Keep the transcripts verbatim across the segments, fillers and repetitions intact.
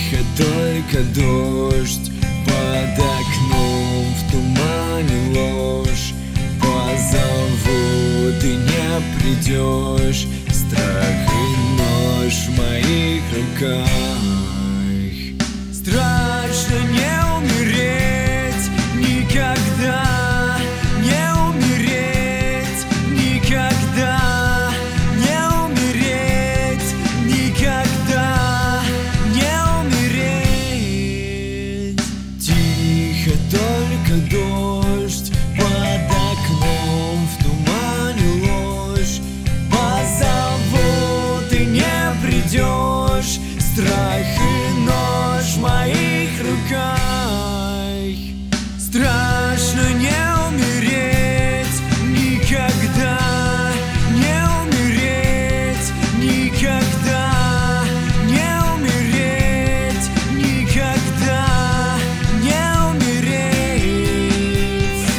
Тихо, только дождь под окном, в тумане ложь. Позову, ты не придешь. Страх и нож в моих руках. Страшно не умереть никогда, не умереть никогда, не умереть никогда, не умереть. Тихо, только дождь под окном, в тумане ложь. Позову, ты не придешь. Страх и нож в моих руках. Страшно не умереть никогда, не умереть никогда, не умереть никогда, не умереть.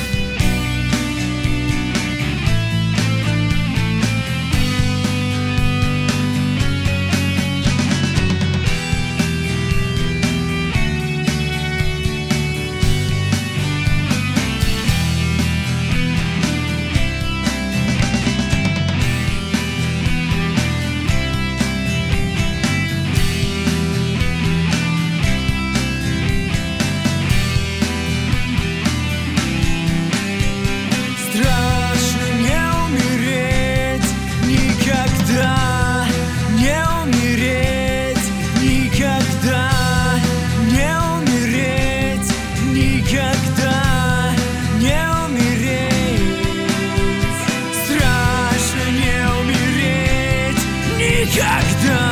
Никогда!